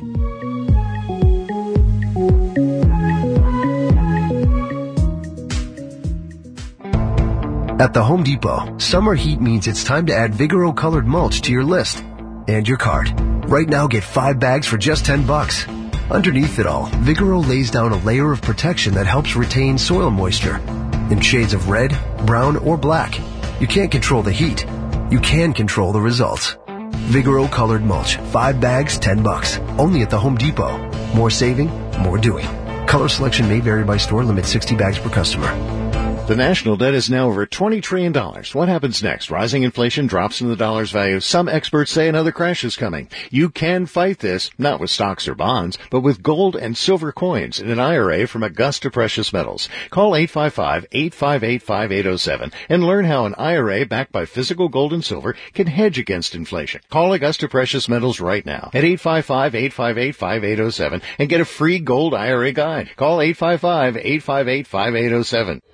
At the Home Depot, summer heat means it's time to add Vigoro colored mulch to your list and your cart. Right now, get five bags for just ten bucks. Underneath it all, Vigoro lays down a layer of protection that helps retain soil moisture in shades of red, brown, or black. You can't control the heat. You can control the results. Vigoro colored mulch, five bags, ten bucks. Only at the Home Depot. More saving, more doing. Color selection may vary by store. Limit sixty bags per customer. The national debt is now over twenty trillion dollars. What happens next? Rising inflation drops in the dollar's value. Some experts say another crash is coming. You can fight this, not with stocks or bonds, but with gold and silver coins in an I R A from Augusta Precious Metals. Call eight five five, eight five eight, five eight zero seven and learn how an I R A backed by physical gold and silver can hedge against inflation. Call Augusta Precious Metals right now at eight five five, eight five eight, five eight zero seven and get a free gold I R A guide. Call eight five five, eight five eight, five eight zero seven.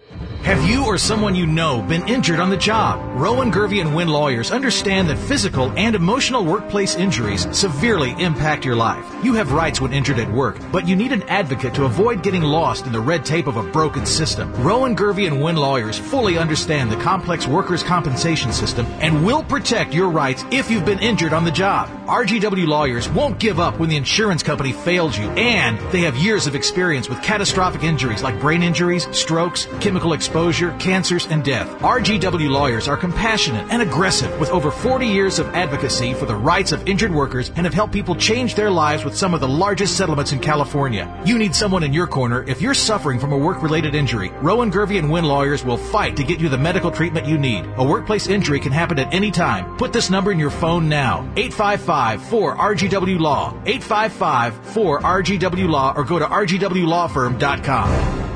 Have you or someone you know been injured on the job? Rowan, Gervey, and Wynn lawyers understand that physical and emotional workplace injuries severely impact your life. You have rights when injured at work, but you need an advocate to avoid getting lost in the red tape of a broken system. Rowan, Gervey, and Wynn lawyers fully understand the complex workers' compensation system and will protect your rights if you've been injured on the job. R G W lawyers won't give up when the insurance company fails you, and they have years of experience with catastrophic injuries like brain injuries, strokes, chemical exposure, cancers, and death. R G W lawyers are compassionate and aggressive with over forty years of advocacy for the rights of injured workers and have helped people change their lives with some of the largest settlements in California. You need someone in your corner if you're suffering from a work-related injury. Rowan, Gervey, and Wynn lawyers will fight to get you the medical treatment you need. A workplace injury can happen at any time. Put this number in your phone now. eight five five, four R G W Law. eight five five, four R G W Law or go to R G W law firm dot com.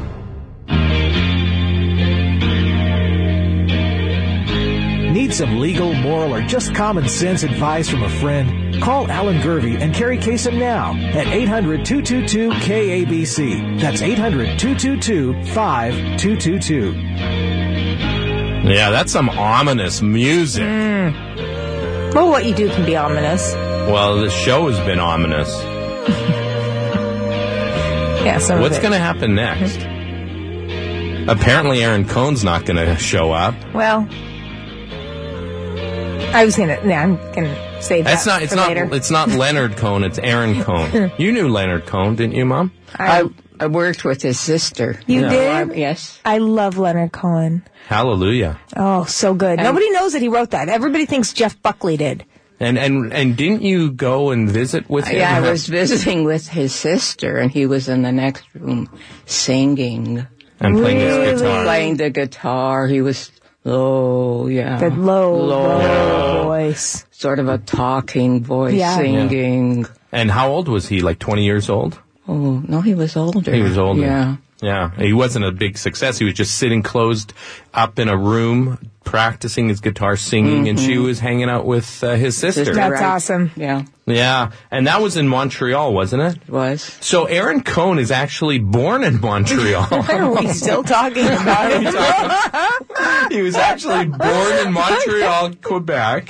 Need some legal, moral, or just common sense advice from a friend? Call Alan Gervey and Carrie Kasem now at eight hundred, two two two, K A B C. That's eight hundred, two two two, five two two two. Yeah, that's some ominous music. Mm. Well, what you do can be ominous. Well, the show has been ominous. Yeah, some What's of it. going to happen next? Apparently, Aaron Cohn's not going to show up. Well, I was gonna. Yeah, I'm gonna save That's that not. It's for not. later. It's not Leonard Cohen. It's Aaron Cohen. You knew Leonard Cohen, didn't you, Mom? I, I worked with his sister. You Yeah. did? I- yes. I love Leonard Cohen. Hallelujah. Oh, so good. And- Nobody knows that he wrote that. Everybody thinks Jeff Buckley did. And and and didn't you go and visit with him? Yeah, I was visiting with his sister, and he was in the next room singing. And playing Really? his guitar. Playing the guitar. He was low, yeah. The low, Low. low voice. Sort of a talking voice, Yeah. singing. And how old was he? Like twenty years old? Oh, no, he was older. He was older. Yeah. Yeah. He wasn't a big success. He was just sitting closed up in a room, practicing his guitar, singing, and she was hanging out with uh, his sister. Sister, That's right. awesome. Yeah, Yeah. And that was in Montreal, wasn't it? it was. So Aaron Cohen is actually born in Montreal. Are we still talking about it? He was actually born in Montreal, Quebec,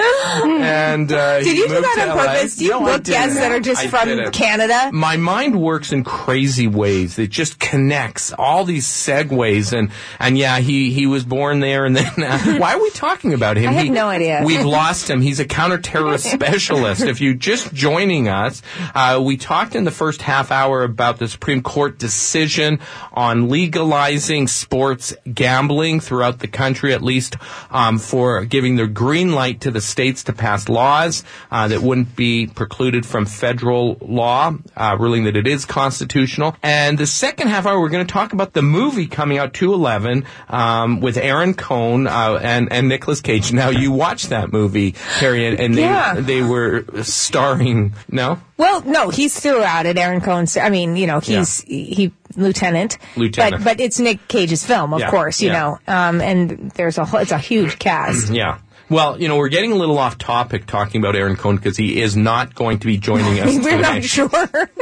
and uh, Did he you do moved that to on L A. purpose? Do you No, I book guests didn't. that are just I from didn't. Canada? My mind works in crazy ways. It just connects all these segues, and and yeah, he he was born there, and then uh, why are we talking about him? I have He- no idea. We've lost him. He's a counterterrorist specialist. If you're just joining us, uh, we talked in the first half hour about the Supreme Court decision on legalizing sports gambling throughout the country, at least um, for giving the green light to the states to pass laws uh, that wouldn't be precluded from federal law, uh, ruling that it is constitutional. And the second half hour, we're going to talk about the movie coming out, two eleven, um, with Aaron Cohen uh, and, and Nicolas Cage. Now, you watched that movie, Harry, and, and they, Yeah. they were starring, no? Well, no, he's throughout it. Aaron Cohen's. I mean, you know, he's he lieutenant. Lieutenant. But but it's Nick Cage's film, of Yeah, course. You yeah. know, um, and there's a whole, it's a huge cast. Yeah. Well, you know, we're getting a little off topic talking about Aaron Cohen because he is not going to be joining us We're today. not sure. We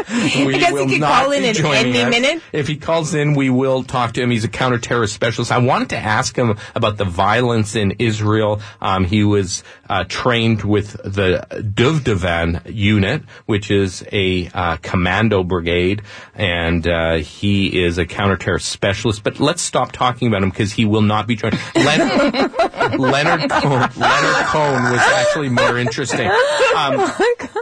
I guess will he could not call in be at joining any us. minute. If he calls in, we will talk to him. He's a counterterrorist specialist. I wanted to ask him about the violence in Israel. Um, he was uh, trained with the Duvdevan unit, which is a uh, commando brigade, and uh, he is a counterterrorist specialist. But let's stop talking about him because he will not be joining. Leonard, Leonard Cohen. Leonard Cohen was actually more interesting. Um,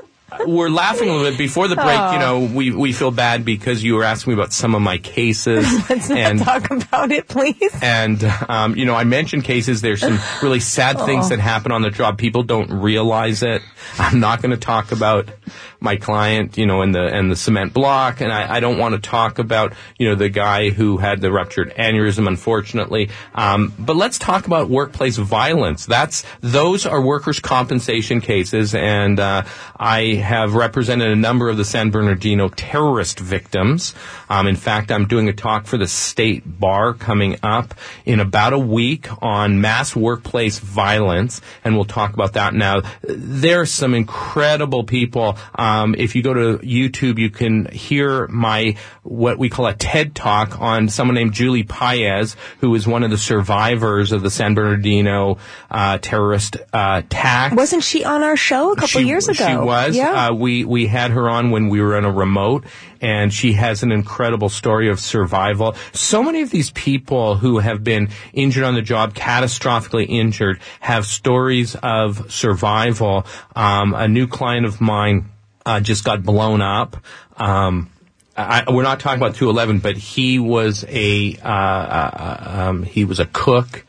we're laughing a little bit before the break. Oh. You know, we we feel bad because you were asking me about some of my cases. Let's not and talk about it, please. and um, you know, I mentioned cases. There's some really sad things Oh. that happen on the job. People don't realize it. I'm not going to talk about my client, you know, and the and the cement block, and I, I don't want to talk about, you know, the guy who had the ruptured aneurysm, unfortunately. Um, but let's talk about workplace violence. That's those are workers' compensation cases, and uh, I have represented a number of the San Bernardino terrorist victims. Um, in fact, I'm doing a talk for the state bar coming up in about a week on mass workplace violence, and we'll talk about that now. There's some incredible people. Um, if you go to YouTube, you can hear my what we call a TED Talk on someone named Julie Paez, who is one of the survivors of the San Bernardino uh, terrorist uh, attack. Wasn't she on our show a couple she, years ago? She was. Yeah. Uh, we, we had her on when we were in a remote, and she has an incredible story of survival. So many of these people who have been injured on the job, catastrophically injured, have stories of survival. Um, a new client of mine uh, just got blown up. Um, I, we're not talking about two eleven, but he was a uh, uh, um, he was a cook.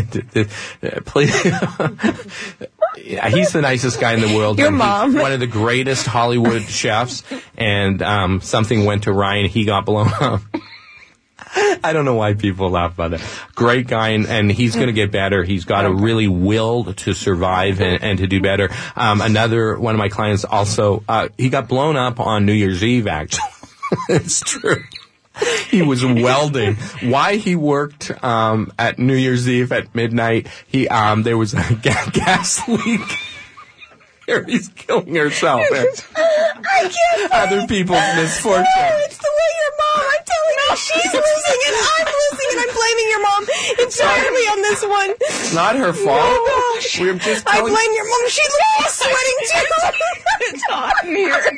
Yeah, he's the nicest guy in the world. Your mom, one of the greatest Hollywood chefs, and um, something went awry and he got blown up. I don't know why people laugh about that. Great guy, and, and he's going to get better. He's got a really will to survive and, and to do better. Um, another one of my clients also, uh, he got blown up on New Year's Eve, actually. It's true. He was welding. Why he worked um, at New Year's Eve at midnight, he um, there was a ga- gas leak. Here he's killing herself. I can't. Other people's misfortune. No, it's the way your mom. I'm telling you, she's losing and I'm losing and I'm blaming your mom entirely on this one. It's not her fault. Oh gosh. We're just I telling- blame your mom. She's sweating too. It's hot in here.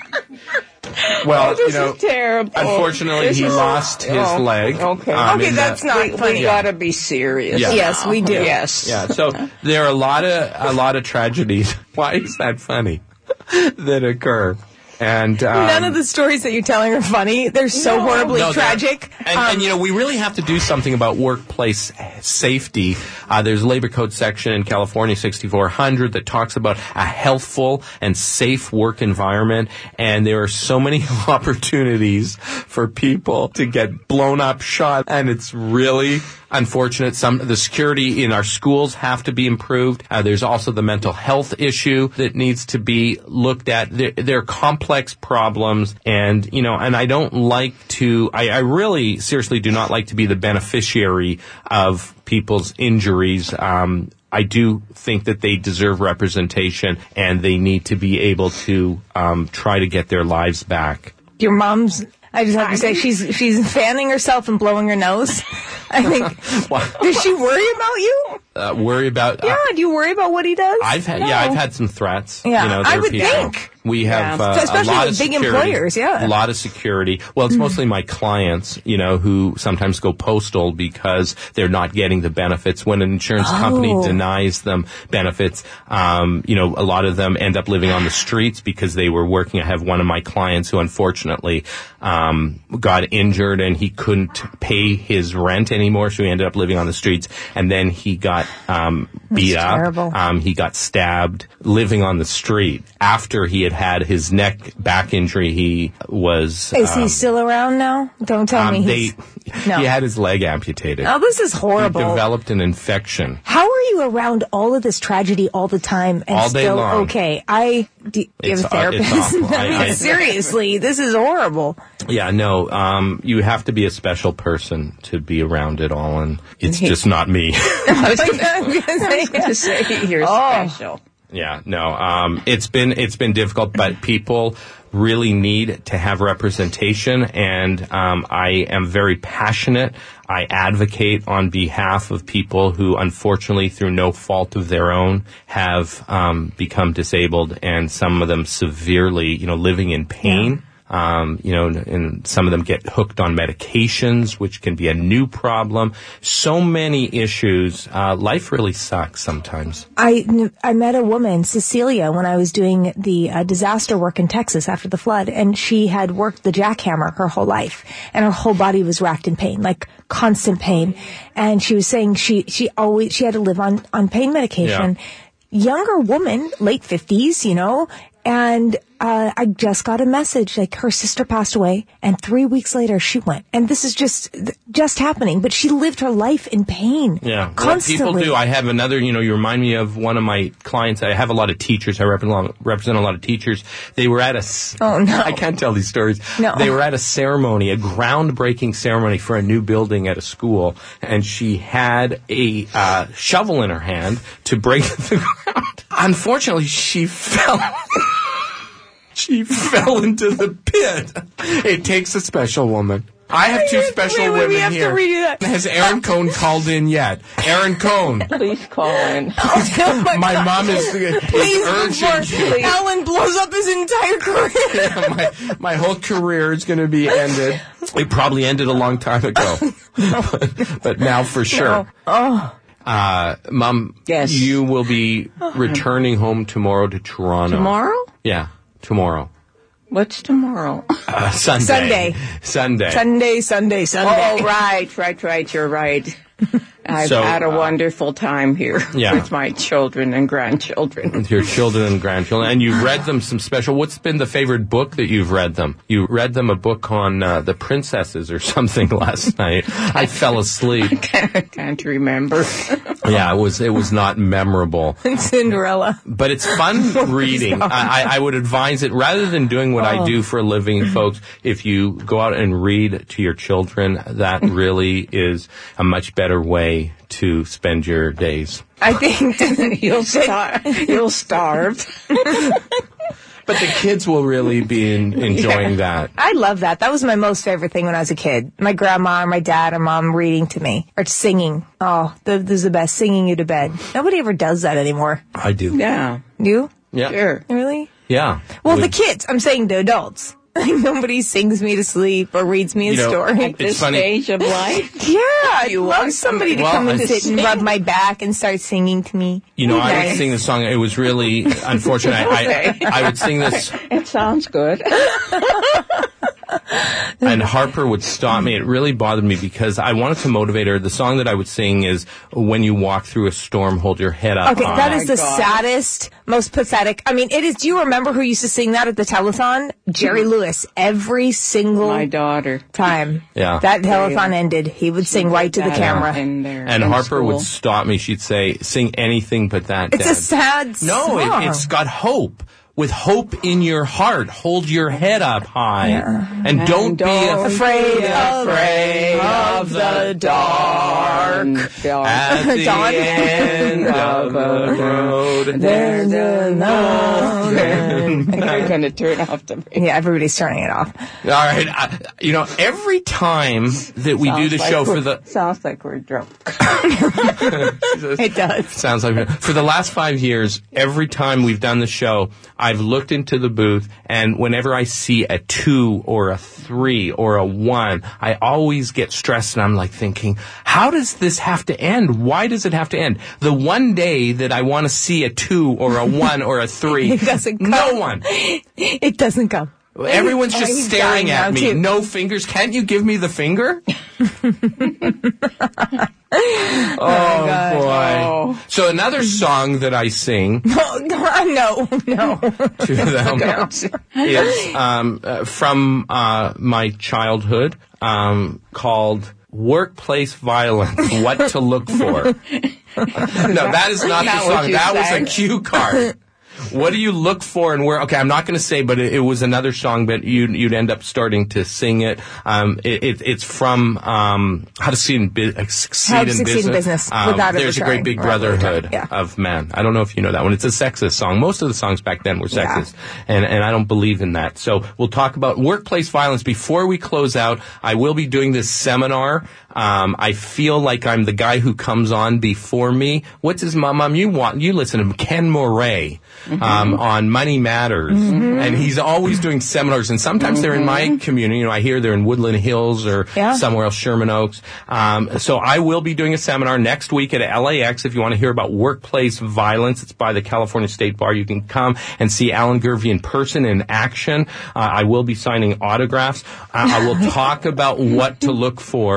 Well, oh, this you know, is terrible. Unfortunately, This he is, lost his oh, leg. Okay, um, okay, in that's the, not. We, funny. we got to be serious. Yeah. Yes, we do. Yes. Yeah. So there are a lot of a lot of tragedies. Why is that funny? That occur. And um, none of the stories that you're telling are funny. They're so no, horribly no, tragic. And, um, and, you know, we really have to do something about workplace safety. Uh, there's a labor code section in California, sixty-four hundred, that talks about a healthful and safe work environment. And there are so many opportunities for people to get blown up, shot. And it's really unfortunate. Some the security in our schools have to be improved. Uh, there's also the mental health issue that needs to be looked at. There, there are complex problems, and you know, and I don't like to. I, I really, seriously, do not like to be the beneficiary of people's injuries. Um, I do think that they deserve representation, and they need to be able to um, try to get their lives back. Your mom's. I just have to say, she's she's fanning herself and blowing her nose. I think. Does she worry about you? Uh, worry about? Yeah. Uh, Do you worry about what he does? I've had. No. Yeah, I've had some threats. Yeah, you know, I there are would people, think. We have Yeah. uh, So especially a lot with of big security, employers, yeah. a lot of security. Well, it's mostly my clients, you know, who sometimes go postal because they're not getting the benefits. When an insurance Oh. company denies them benefits, um, you know, a lot of them end up living on the streets because they were working. I have one of my clients who unfortunately um, got injured and he couldn't pay his rent anymore, so he ended up living on the streets. And then he got um, beat That's up. terrible. Um, he got stabbed, living on the street. After he had had his neck back injury, he was. Is um, he still around now? Don't tell um, me they, he's. No. He had his leg amputated. Oh, this is horrible. He developed an infection. How are you around all of this tragedy all the time and All day still long. okay? I do you It's, have a uh, it's therapist. awful. I mean, I- I- seriously, this is horrible. Yeah, no, um, you have to be a special person to be around it all, and it's just not me. I was going to say you're Oh. special. Yeah, no, um, it's been, it's been difficult, but people really need to have representation, and um, I am very passionate. I advocate on behalf of people who, unfortunately, through no fault of their own, have um, become disabled, and some of them severely, you know, living in pain. Yeah. Um, you know, and some of them get hooked on medications, which can be a new problem. So many issues. Uh, life really sucks sometimes. I, I met a woman, Cecilia, when I was doing the uh, disaster work in Texas after the flood, and she had worked the jackhammer her whole life, and her whole body was racked in pain, like constant pain. And she was saying she, she always, she had to live on, on pain medication. Yeah. Younger woman, late fifties, you know, And uh, I just got a message, like her sister passed away, and three weeks later she went. And this is just just happening, but she lived her life in pain. Yeah, constantly. What people do. I have another, you know, you remind me of one of my clients. I have a lot of teachers. I represent, represent a lot of teachers. They were at a... Oh, no. I can't tell these stories. No. They were at a ceremony, a groundbreaking ceremony for a new building at a school, and she had a uh, shovel in her hand to break the ground. Unfortunately, she fell... She fell into the pit. It takes a special woman. I have two special wait, wait, women we have here. To redo that. Has Aaron Cohn called in yet? Aaron Cohn. Please call in. Oh, my my God. mom is, is Please, urging before you. Alan blows up his entire career. Yeah, my, my whole career is going to be ended. It probably ended a long time ago. but, but now for sure. No. Oh. Uh, Mom, yes. you will be returning home tomorrow to Toronto. Tomorrow? Yeah, tomorrow. What's tomorrow? Uh, Sunday. Sunday. Sunday. Sunday, Sunday, Sunday. Oh, right, right, right. You're right. I've So, had a uh, wonderful time here Yeah. with my children and grandchildren. With your children and grandchildren. And you've read them some special... What's been the favorite book that you've read them? You read them a book on uh, the princesses or something last night. I fell asleep. Can't remember. Yeah, it was it was not memorable. Cinderella. But it's fun reading. I, I would advise it, rather than doing what Oh. I do for a living, folks, if you go out and read to your children, that really is a much better way to spend your days. I think you'll starve. You'll starve. But the kids will really be in, enjoying that. I love that. That was my most favorite thing when I was a kid. My grandma or my dad or mom reading to me. Or singing. Oh, this is the best. Singing you to bed. Nobody ever does that anymore. I do. Yeah. You? Yeah. Sure. Really? Yeah. Well, We- the kids. I'm saying the adults. Nobody sings me to sleep or reads me a You know, story. At this funny. stage of life? Yeah, I'd You love want somebody to Well, come and I- sit and rub my back and start singing to me. You know, I would Nice. sing the song. It was really unfortunate. I, I, I would sing this, It sounds good. and Harper would stop me. It really bothered me because I wanted to motivate her. The song that I would sing is "When You Walk Through a Storm, Hold Your Head Up Okay, High." that is the God. saddest, most pathetic. I mean, it is. Do you remember who used to sing that at the telethon? Jerry Lewis. Every single My daughter. time Yeah. that telethon ended, he would sing right to the That camera. in there And in Harper school. would stop me. She'd say, "Sing anything but that, It's Dad." a sad No, song. it, it's got hope. With hope in your heart, hold your head up high, and don't, be don't afraid, be afraid of the dark. Dark. At the Dawn. end of the road, There's a You're going to turn off the radio. Yeah, everybody's turning it off. All right, I, you know, every time that we do Sounds the like show for we're- the Sounds like we're drunk. It does. Sounds like for the last five years, every time we've done the show, I've looked into the booth, and whenever I see a two or a three or a one, I always get stressed, and I'm like thinking, how does this have to end? Why does it have to end? The one day that I want to see a two or a one or a three, It doesn't come. no one. It doesn't come. Everyone's just He's staring dying at now, me. too. No fingers. Can't you give me the finger? Oh, God. boy. Oh. So another song that I sing Oh, God, no, no. to them is um, uh, from uh, my childhood, um, called Workplace Violence, What to Look For. No, that is not Not the what song. you That was sang. a cue card. What do you look for and where? Okay, I'm not going to say, but it, it was another song, but you'd, you'd end up starting to sing it. Um, it, it it's from um, How to Succeed in, Bu- uh, succeed How to in Succeed in Business. Business Um, without ever There's a trying, great big or ever brotherhood trying, yeah. of men. I don't know if you know that one. It's a sexist song. Most of the songs back then were sexist, and, and I don't believe in that. So we'll talk about workplace violence. Before we close out, I will be doing this seminar. Um, I feel like I'm the guy who comes on before me. What's his mom? Mom, you want you listen to him, Ken Moray, Mm-hmm. um, on Money Matters, and he's always doing seminars. And sometimes they're in my community. You know, I hear they're in Woodland Hills or Yeah. somewhere else, Sherman Oaks. Um, so I will be doing a seminar next week at L A X. If you want to hear about workplace violence, it's by the California State Bar. You can come and see Alan Gervey in person in action. Uh, I will be signing autographs. Uh, I will talk about what to look for. Uh,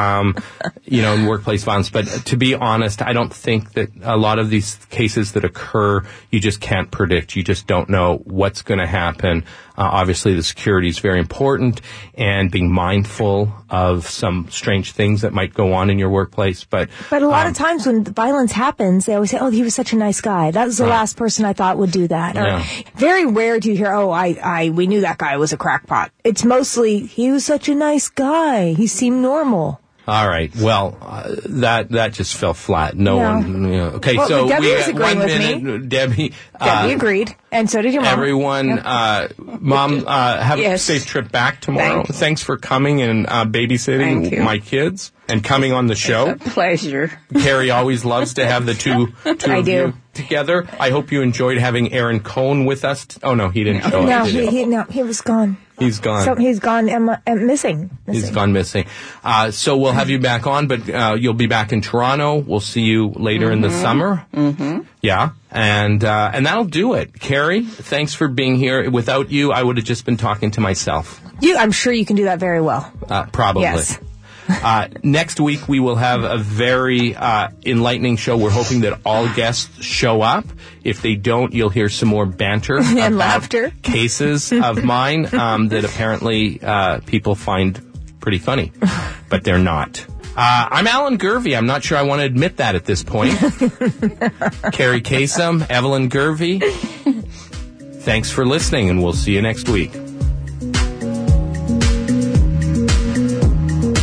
um, you know, in workplace violence. But to be honest, I don't think that a lot of these cases that occur, you just can't predict. You just don't know what's going to happen. Uh, obviously, the security is very important, and being mindful of some strange things that might go on in your workplace. But But a lot um, of times when the violence happens, they always say, oh, he was such a nice guy. That was the Right. last person I thought would do that. Or Yeah. very rare do you hear, oh, I, I, we knew that guy was a crackpot. It's mostly, he was such a nice guy. He seemed normal. All right. Well, uh, that that just fell flat. No, No. one. You know. Okay, Well, so Debbie we was got agreeing one with me. minute. Debbie. Debbie uh, agreed. And so did your mom. Everyone, Yep. uh, Mom, uh, have Yes. a safe trip back tomorrow. Thank you. Thanks for coming and uh, babysitting Thank you. my kids and coming on the show. It's a pleasure. Carrie always loves to have the two, two I of do. you together. I hope you enjoyed having Aaron Cohn with us. T- oh no, he didn't show No, up. Did he, he? he, no, he was gone. He's gone. So he's gone um, uh, missing. He's missing. gone missing. Uh, so we'll have you back on, but uh, you'll be back in Toronto. We'll see you later in the summer. Mm-hmm. Yeah, and uh, and that'll do it. Carrie, thanks for being here. Without you, I would have just been talking to myself. You, I'm sure you can do that very well. Uh, probably. Yes. Uh, next week, we will have a very uh, enlightening show. We're hoping that all guests show up. If they don't, you'll hear some more banter And about laughter. cases of mine um, that apparently uh, people find pretty funny, but they're not. Uh, I'm Alan Gervey. I'm not sure I want to admit that at this point. Carrie Kasem, Evelyn Gervey. Thanks for listening, and we'll see you next week.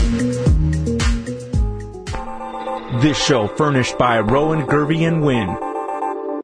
This show furnished by Rowan, Gervey and Wynn.